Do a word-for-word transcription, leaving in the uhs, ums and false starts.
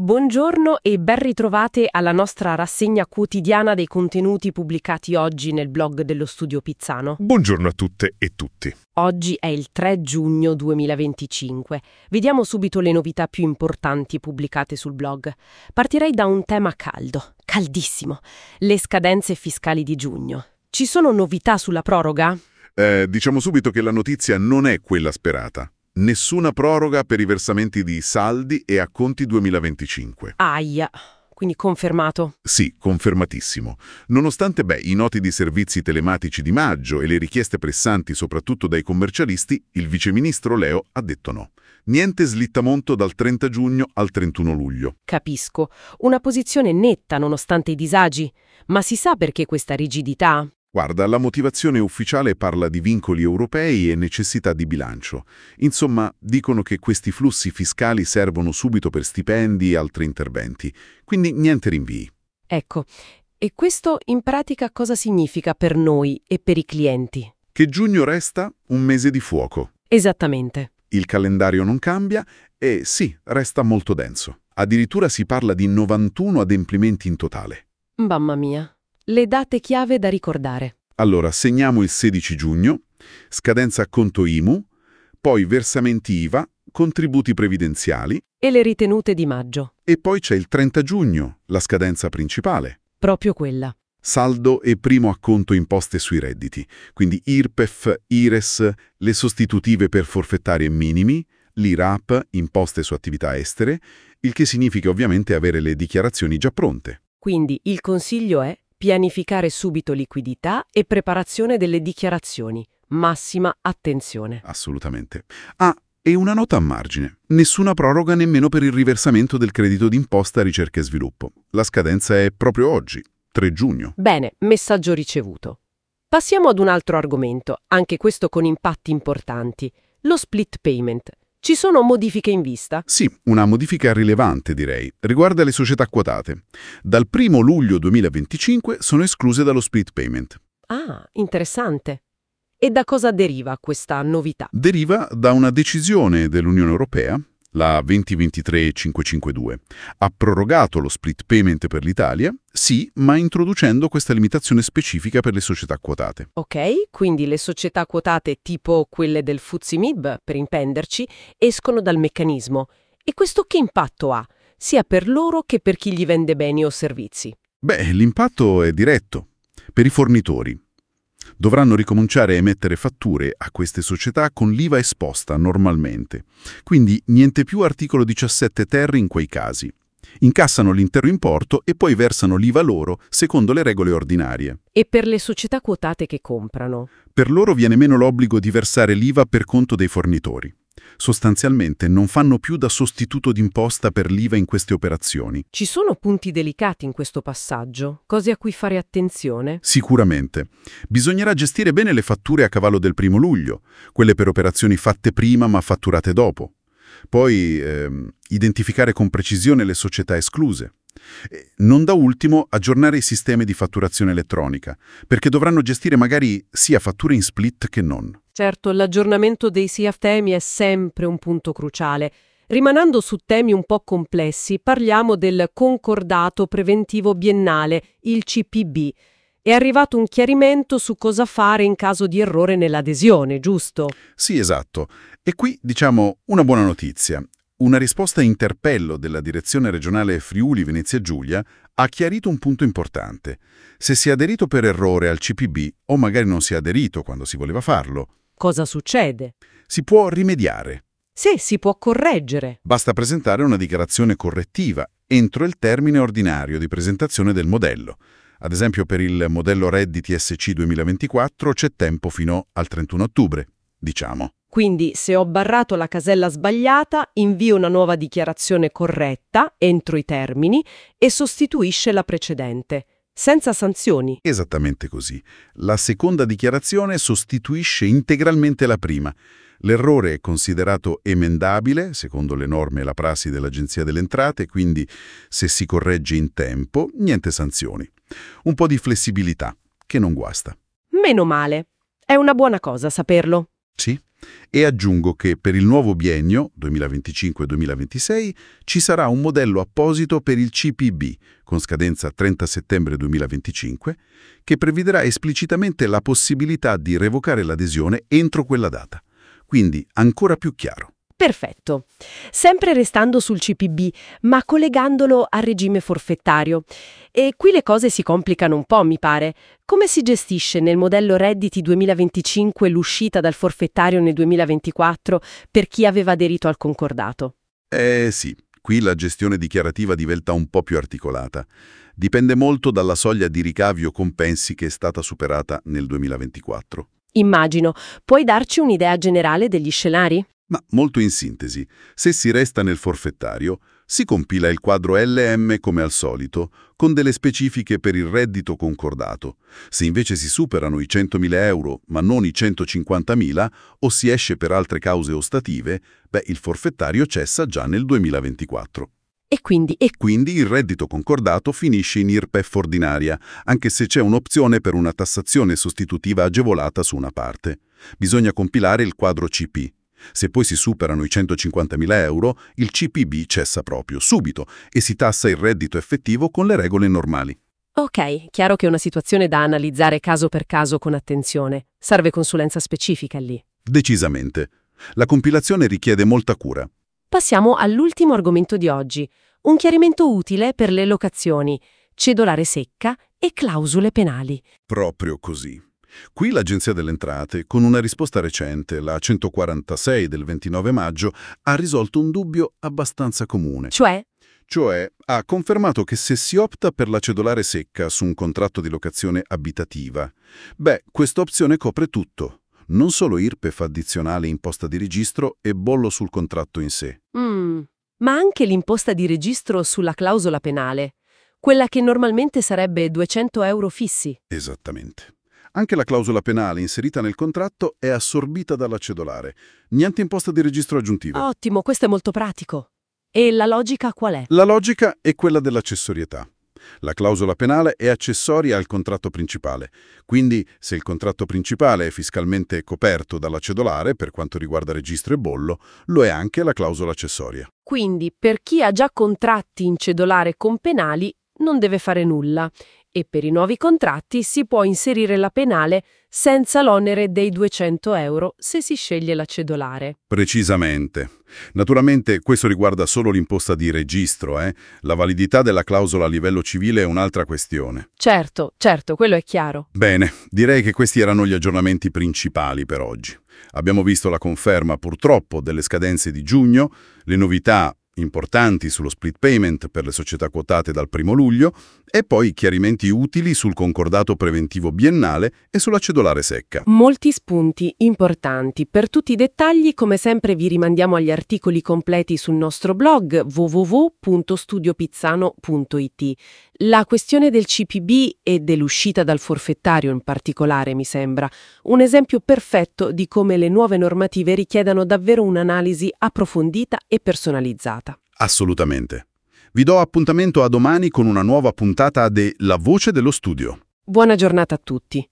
Buongiorno e ben ritrovate alla nostra rassegna quotidiana dei contenuti pubblicati oggi nel blog dello Studio Pizzano. Buongiorno a tutte e tutti. Oggi è il tre giugno duemilaventicinque. Vediamo subito le novità più importanti pubblicate sul blog. Partirei da un tema caldo, caldissimo, le scadenze fiscali di giugno. Ci sono novità sulla proroga? Eh, diciamo subito che la notizia non è quella sperata. Nessuna proroga per i versamenti di saldi e acconti duemilaventicinque. Aia, quindi confermato. Sì, confermatissimo. Nonostante beh, i noti di servizi telematici di maggio e le richieste pressanti soprattutto dai commercialisti, il viceministro Leo ha detto no. Niente slittamento dal trenta giugno al trentuno luglio. Capisco. Una posizione netta nonostante i disagi. Ma si sa perché questa rigidità? Guarda, la motivazione ufficiale parla di vincoli europei e necessità di bilancio. Insomma, dicono che questi flussi fiscali servono subito per stipendi e altri interventi. Quindi niente rinvii. Ecco, e questo in pratica cosa significa per noi e per i clienti? Che giugno resta un mese di fuoco. Esattamente. Il calendario non cambia e sì, resta molto denso. Addirittura si parla di novantuno adempimenti in totale. Mamma mia. Le date chiave da ricordare. Allora, segniamo il sedici giugno, scadenza acconto I M U, poi versamenti I V A, contributi previdenziali. E le ritenute di maggio. E poi c'è il trenta giugno, la scadenza principale. Proprio quella. Saldo e primo acconto imposte sui redditi, quindi I R P E F, I R E S, le sostitutive per forfettarie minimi, l'I R A P, imposte su attività estere, il che significa ovviamente avere le dichiarazioni già pronte. Quindi il consiglio è pianificare subito liquidità e preparazione delle dichiarazioni. Massima attenzione. Assolutamente. Ah, e una nota a margine. Nessuna proroga nemmeno per il riversamento del credito d'imposta ricerca e sviluppo. La scadenza è proprio oggi, tre giugno. Bene, messaggio ricevuto. Passiamo ad un altro argomento, anche questo con impatti importanti. Lo split payment. Ci sono modifiche in vista? Sì, una modifica rilevante, direi. Riguarda le società quotate. Dal primo luglio duemilaventicinque sono escluse dallo split payment. Ah, interessante. E da cosa deriva questa novità? Deriva da una decisione dell'Unione Europea, la venti ventitré cinquecentocinquantadue. Ha prorogato lo split payment per l'Italia, sì, ma introducendo questa limitazione specifica per le società quotate. Ok, quindi le società quotate tipo quelle del F T S E M I B, per intenderci, escono dal meccanismo. E questo che impatto ha, sia per loro che per chi gli vende beni o servizi? Beh, l'impatto è diretto. Per i fornitori. Dovranno ricominciare a emettere fatture a queste società con l'I V A esposta normalmente. Quindi niente più articolo diciassette ter in quei casi. Incassano l'intero importo e poi versano l'I V A loro secondo le regole ordinarie. E per le società quotate che comprano? Per loro viene meno l'obbligo di versare l'I V A per conto dei fornitori. Sostanzialmente non fanno più da sostituto d'imposta per l'I V A in queste operazioni. Ci sono punti delicati in questo passaggio? Cose a cui fare attenzione? Sicuramente. Bisognerà gestire bene le fatture a cavallo del primo luglio, quelle per operazioni fatte prima ma fatturate dopo. Poi ehm, identificare con precisione le società escluse. E, non da ultimo, aggiornare i sistemi di fatturazione elettronica, perché dovranno gestire magari sia fatture in split che non. Certo, l'aggiornamento dei S I A F temi è sempre un punto cruciale. Rimanendo su temi un po' complessi, parliamo del concordato preventivo biennale, il C P B. È arrivato un chiarimento su cosa fare in caso di errore nell'adesione, giusto? Sì, esatto. E qui, diciamo, una buona notizia. Una risposta a interpello della Direzione Regionale Friuli Venezia Giulia ha chiarito un punto importante. Se si è aderito per errore al C P B, o magari non si è aderito quando si voleva farlo, cosa succede? Si può rimediare. Sì, si può correggere. Basta presentare una dichiarazione correttiva entro il termine ordinario di presentazione del modello. Ad esempio per il modello redditi S C duemilaventiquattro c'è tempo fino al trentuno ottobre, diciamo. Quindi se ho barrato la casella sbagliata, invio una nuova dichiarazione corretta entro i termini e sostituisce la precedente, senza sanzioni. Esattamente così. La seconda dichiarazione sostituisce integralmente la prima. L'errore è considerato emendabile, secondo le norme e la prassi dell'Agenzia delle Entrate, quindi se si corregge in tempo, niente sanzioni. Un po' di flessibilità, che non guasta. Meno male. È una buona cosa saperlo. Sì. E aggiungo che per il nuovo biennio, duemilaventicinque duemilaventisei, ci sarà un modello apposito per il C P B, con scadenza trenta settembre duemilaventicinque, che prevederà esplicitamente la possibilità di revocare l'adesione entro quella data. Quindi ancora più chiaro. Perfetto. Sempre restando sul C P B, ma collegandolo al regime forfettario. E qui le cose si complicano un po', mi pare. Come si gestisce nel modello redditi duemilaventicinque l'uscita dal forfettario nel duemilaventiquattro per chi aveva aderito al concordato? Eh sì, qui la gestione dichiarativa diventa un po' più articolata. Dipende molto dalla soglia di ricavi o compensi che è stata superata nel duemilaventiquattro. Immagino. Puoi darci un'idea generale degli scenari? Ma molto in sintesi, se si resta nel forfettario, si compila il quadro L M come al solito, con delle specifiche per il reddito concordato. Se invece si superano i centomila euro, ma non i centocinquantamila, o si esce per altre cause ostative, beh, il forfettario cessa già nel duemilaventiquattro. E quindi, e Quindi il reddito concordato finisce in I R P E F ordinaria, anche se c'è un'opzione per una tassazione sostitutiva agevolata su una parte. Bisogna compilare il quadro C P. Se poi si superano i centocinquantamila euro, il C P B cessa proprio, subito, e si tassa il reddito effettivo con le regole normali. Ok, chiaro che è una situazione da analizzare caso per caso con attenzione. Serve consulenza specifica lì. Decisamente. La compilazione richiede molta cura. Passiamo all'ultimo argomento di oggi. Un chiarimento utile per le locazioni, cedolare secca e clausole penali. Proprio così. Qui l'Agenzia delle Entrate, con una risposta recente, la centoquarantasei del ventinove maggio, ha risolto un dubbio abbastanza comune. Cioè? Cioè, ha confermato che se si opta per la cedolare secca su un contratto di locazione abitativa, beh, questa opzione copre tutto. Non solo I R P E F addizionale imposta di registro e bollo sul contratto in sé. Mm, ma anche l'imposta di registro sulla clausola penale, quella che normalmente sarebbe duecento euro fissi. Esattamente. Anche la clausola penale inserita nel contratto è assorbita dalla cedolare. Niente imposta di registro aggiuntive. Ottimo, questo è molto pratico. E la logica qual è? La logica è quella dell'accessorietà. La clausola penale è accessoria al contratto principale, quindi se il contratto principale è fiscalmente coperto dalla cedolare per quanto riguarda registro e bollo, lo è anche la clausola accessoria. Quindi, per chi ha già contratti in cedolare con penali, non deve fare nulla. E per i nuovi contratti si può inserire la penale senza l'onere dei duecento euro se si sceglie la cedolare. Precisamente. Naturalmente questo riguarda solo l'imposta di registro, eh? La validità della clausola a livello civile è un'altra questione. Certo, certo, quello è chiaro. Bene, direi che questi erano gli aggiornamenti principali per oggi. Abbiamo visto la conferma, purtroppo, delle scadenze di giugno, le novità importanti sullo split payment per le società quotate dal primo luglio e poi chiarimenti utili sul concordato preventivo biennale e sulla cedolare secca. Molti spunti importanti. Per tutti i dettagli, come sempre, vi rimandiamo agli articoli completi sul nostro blog w w w punto studio pizzano punto i t. La questione del C P B e dell'uscita dal forfettario in particolare mi sembra un esempio perfetto di come le nuove normative richiedano davvero un'analisi approfondita e personalizzata. Assolutamente. Vi do appuntamento a domani con una nuova puntata de La Voce dello Studio. Buona giornata a tutti.